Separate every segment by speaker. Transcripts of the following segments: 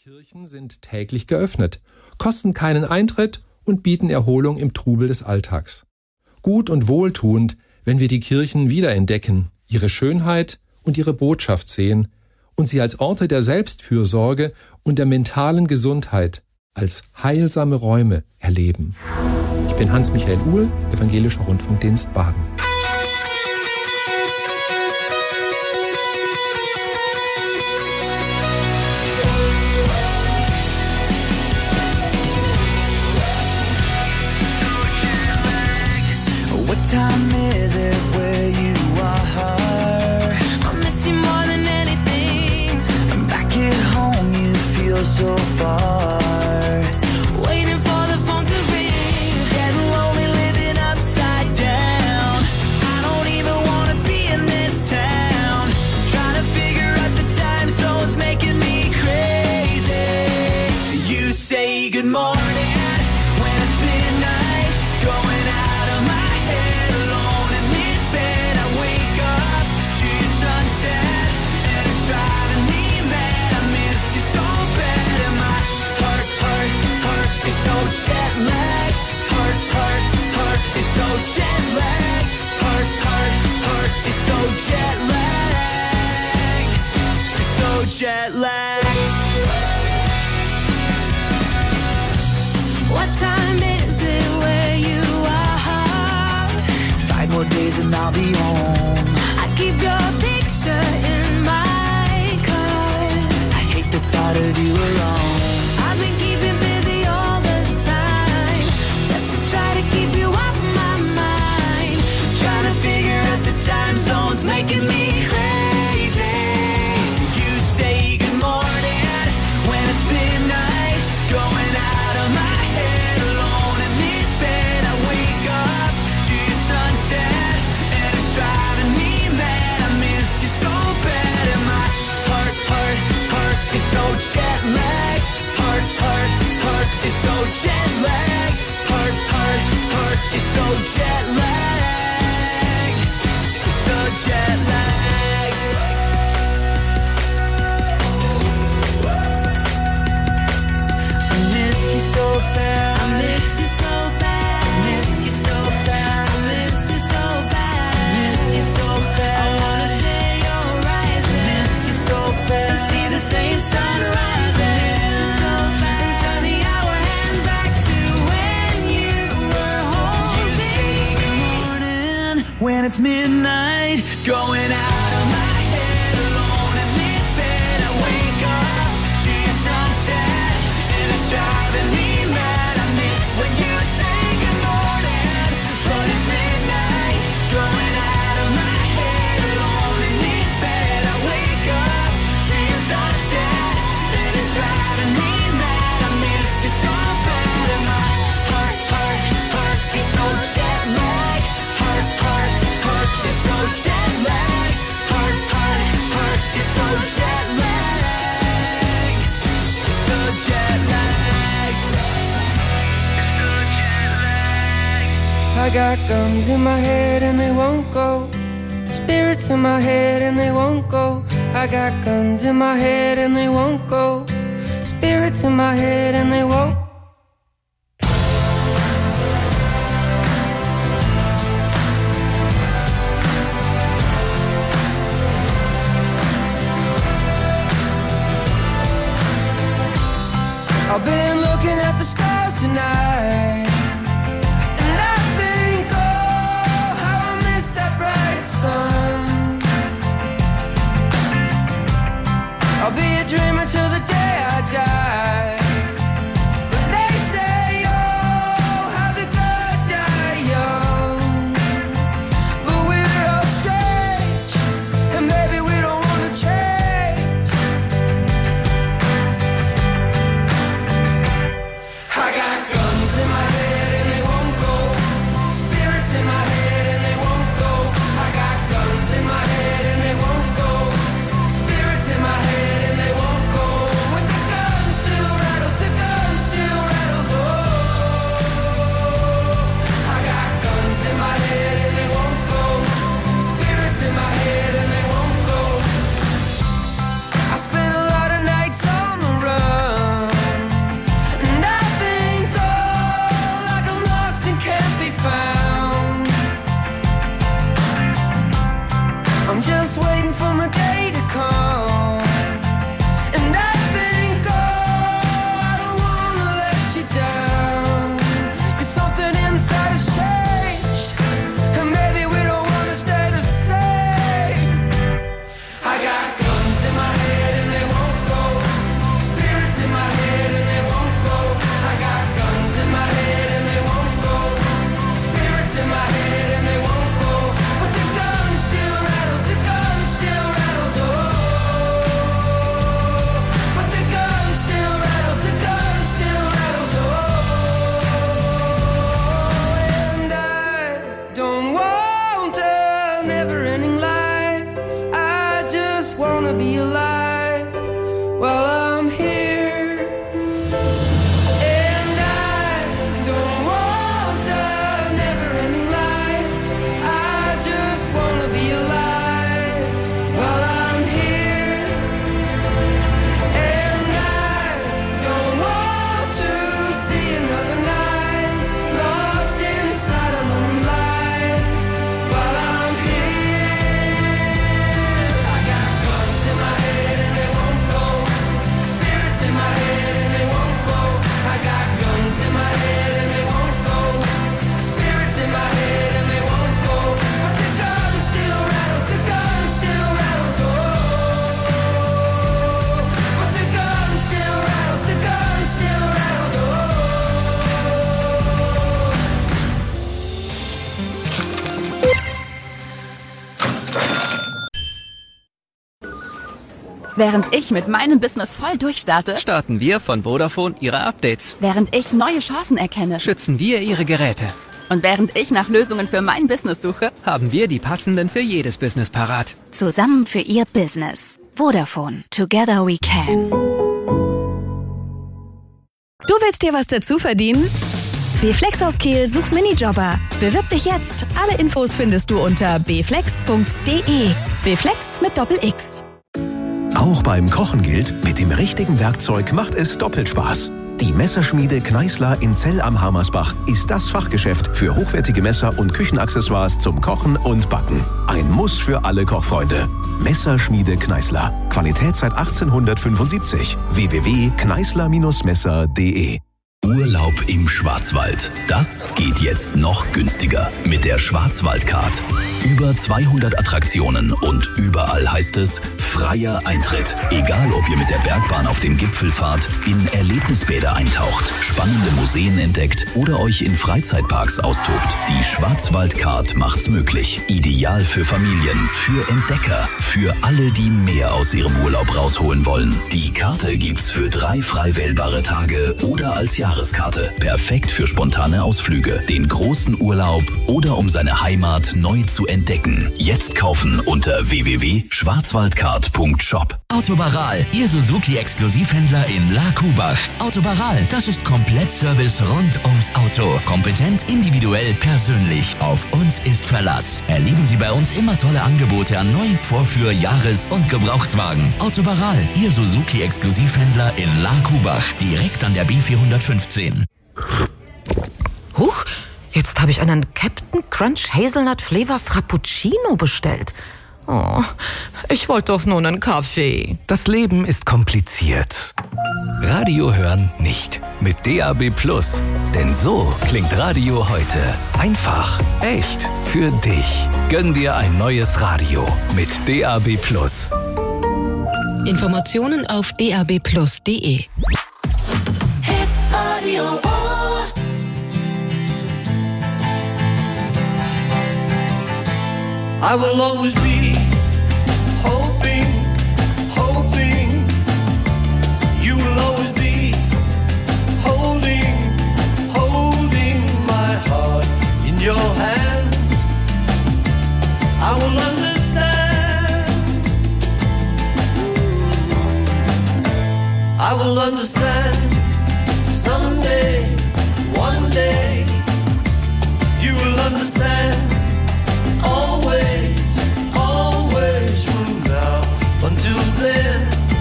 Speaker 1: Kirchen sind täglich geöffnet, kosten keinen Eintritt und bieten Erholung im Trubel des Alltags. Gut und wohltuend, wenn wir die Kirchen wiederentdecken, ihre Schönheit und ihre Botschaft sehen und sie als Orte der Selbstfürsorge und der mentalen Gesundheit, als heilsame Räume erleben. Ich bin Hans-Michael Uhl, Evangelischer Rundfunkdienst Baden.
Speaker 2: Time is it where you are? I miss you more than anything. Back at home you feel so far. Waiting for the phone to ring. It's getting lonely living upside down. I don't even wanna be in this town. Trying to figure out the time zones making me crazy. You say good morning when it's midnight, going out of my head. Jet lagged, heart is so jet lagged, heart is so jet lagged, it's so jet lagged. What time is it where you are? 5 more days and I'll be home. I keep your picture in my car. I hate the thought of you alone. I've been keeping busy all the time, just to try to keep you off my mind. Trying to figure out the time zones making me crazy. You say good morning when it's midnight, going out of my head, alone in this bed. I wake up to your sunset and it's driving me mad. I miss you so bad and my heart is so jet lagged. Heart is so jet lagged. Heart is so jet lagged. It's so jet lagged. I miss you so bad. I miss you so bad. I miss you so bad. I miss you so bad. I miss you so bad. I wanna share your rising. I miss you so bad. And see the same sunrise. When it's midnight, going out of my head, alone in this bed. I wake up to your sunset and it's driving me mad. I miss when you say good morning, but it's midnight, going out of my head, alone in this bed. I wake up to your sunset and it's driving me mad. I miss you so bad and my heart is so jet lagged. It's so jet lagged. Heart is so jet lagged. It's so jet lagged. It's so jet lagged.
Speaker 3: I got guns in my head and they won't go. Spirits in my head and they won't go. I got guns in my head and they won't go. Spirits in my head and they won't. I've been looking at the stars tonight, and I think, oh, how I miss that bright sun. I'll be a dreamer till the day I die. But they say, oh, how the good die young. But we're all strange, and maybe we don't want to change. I got guns
Speaker 4: Während ich mit meinem Business voll durchstarte,
Speaker 5: starten wir von Vodafone Ihre Updates.
Speaker 4: während ich neue Chancen erkenne
Speaker 5: Schützen wir Ihre Geräte.
Speaker 4: und während ich nach Lösungen für mein Business suche,
Speaker 5: Haben wir die passenden für jedes Business parat.
Speaker 6: Zusammen für Ihr Business. Vodafone. Together we can.
Speaker 7: Du willst dir was dazu verdienen? B-Flex aus Kehl sucht Minijobber. Bewirb dich jetzt. Alle Infos findest du unter bflex.de. B-Flex mit Doppel-X.
Speaker 8: Auch beim Kochen gilt, mit dem richtigen Werkzeug macht es doppelt Spaß. Die Messerschmiede Kneißler in Zell am Hamersbach ist das Fachgeschäft für hochwertige Messer und Küchenaccessoires zum Kochen und Backen. Ein Muss für alle Kochfreunde. Messerschmiede Kneißler. Qualität seit 1875. www.kneißler-messer.de.
Speaker 9: Urlaub im Schwarzwald. Das geht jetzt noch günstiger mit der Schwarzwaldcard. Über 200 Attraktionen und überall heißt es freier Eintritt. Egal, ob ihr mit der Bergbahn auf den Gipfel fahrt, in Erlebnisbäder eintaucht, spannende Museen entdeckt oder euch in Freizeitparks austobt. Die Schwarzwaldcard macht's möglich. Ideal für Familien, für Entdecker, für alle, die mehr aus ihrem Urlaub rausholen wollen. Die Karte gibt's für 3 frei wählbare Tage oder als Jahreskarte. Perfekt für spontane Ausflüge, den großen Urlaub oder um seine Heimat neu zu entdecken. Jetzt kaufen unter www.schwarzwaldcard.shop.
Speaker 10: Autobaral, Ihr Suzuki-Exklusivhändler in La Kubach. Autobaral, das ist Komplettservice rund ums Auto. Kompetent, individuell, persönlich. Auf uns ist Verlass. Erleben Sie bei uns immer tolle Angebote an Neu-, Vorführ-, Jahres- und Gebrauchtwagen. Autobaral, Ihr Suzuki-Exklusivhändler in La Kubach. Direkt an der B415.
Speaker 11: Huch, jetzt habe ich einen Captain Crunch Hazelnut Flavor Frappuccino bestellt. Oh, ich wollte doch nur einen Kaffee.
Speaker 12: Das Leben ist kompliziert. Radio hören nicht. Mit DAB+. Denn so klingt Radio heute. Einfach, echt, für dich. Gönn dir ein neues Radio mit DAB+.
Speaker 13: Informationen auf dabplus.de.
Speaker 2: Radio Ohr.
Speaker 3: I will always be hoping, hoping. You will always be holding, holding my heart in your hand. I will understand. I will understand. Someday, one day, you will understand. Always, always from now until then.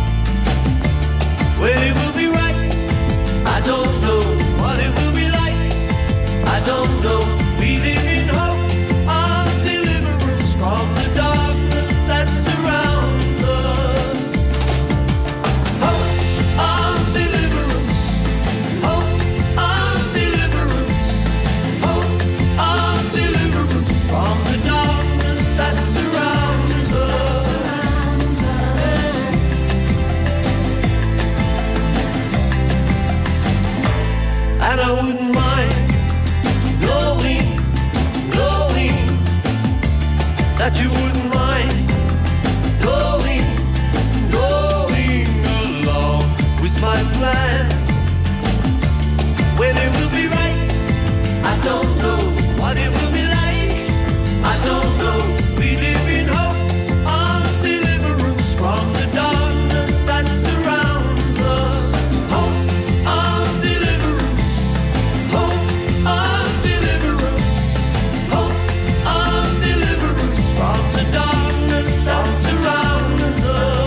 Speaker 3: When it will be right, I don't know. What it will be like, I don't know. We live in hope of deliverance from the darkness that surrounds us. Hope of deliverance. Hope of deliverance. Hope of deliverance from the darkness that surrounds us. And I wouldn't mind knowing that you wouldn't mind going along with my plan. When it will be right, I don't know. What it will be like, I don't know. We live in hope of deliverance from the darkness that surrounds us. Hope of deliverance. Hope of deliverance. Hope of deliverance from the darkness that surrounds us.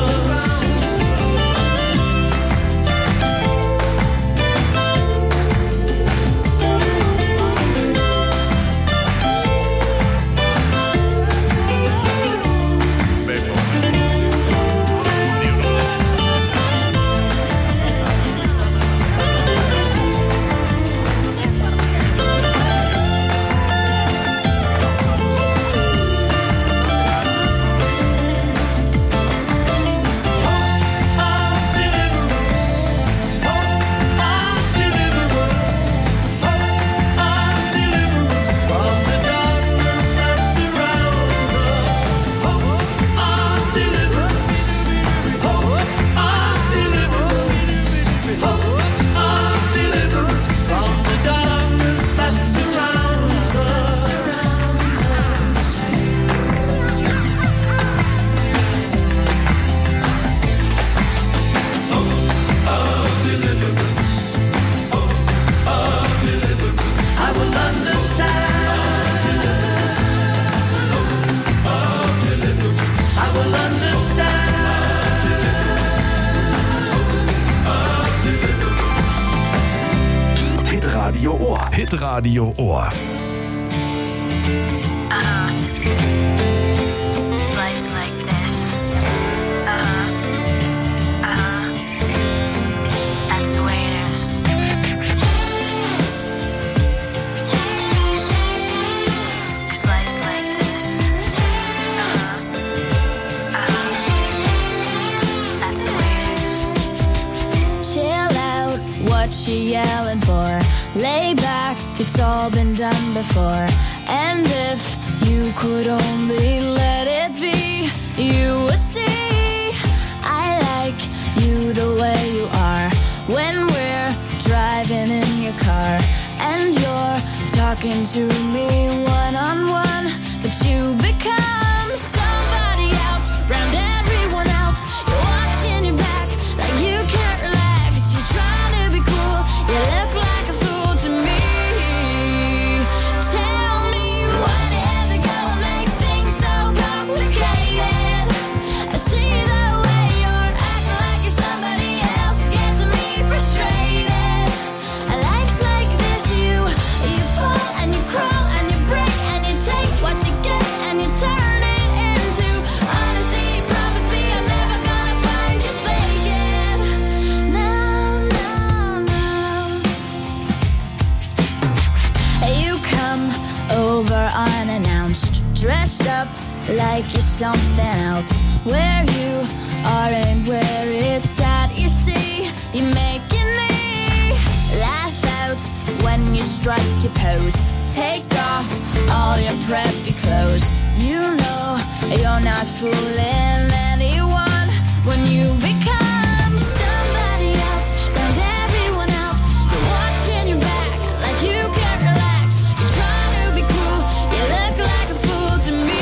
Speaker 8: Hitradio Ohr.
Speaker 12: Hitradio Ohr.
Speaker 2: Life's like this. That's the way it is. 'Cause life's like this. That's the way it is. Chill out, what you yelling for? Lay back, it's all been done before. And if you could only let it be, you would see I like you the way you are. When we're driving in your car and you're talking to me one-on-one, but you become somebody else round everyone else. You're watching your back like you can't relax. You're trying to be cool, you look like a fool to me. Tell me why you have to go and make things so complicated. I see the way you're acting like you're somebody else, gets me frustrated. Life's like this, you fall and you crawl and you break and you take what you get and you turn it into honesty. Promise me I'm never gonna find you faking. No, no, no. You come over unannounced, dressed up like you're something else. Where you are and where it's at, you see, you're making me laugh out when you strike your pose. Take off all your preppy clothes. You know you're not fooling anyone when you become somebody else round everyone else. You're watching your back like you can't relax. You're trying to be cool, you look like a fool to me.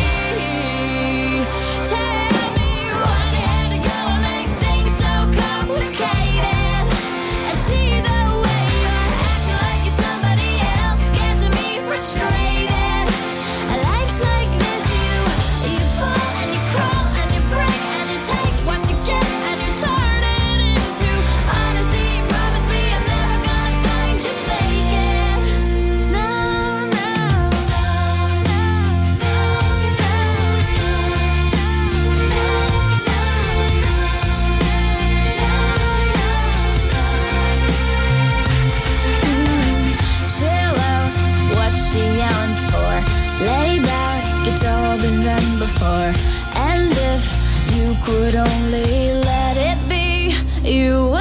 Speaker 2: Tell me why you had to go and make things so complicated. I see the way you're acting like you're somebody else, gets me frustrated. Life's like this, you fall and you crawl and you break and you take what you get and you turn it into honesty. Promise me I'm never gonna find you faking. No, no, chill out, what you yelling for? Lay back, it's all been done before. And if you could only let it be, you would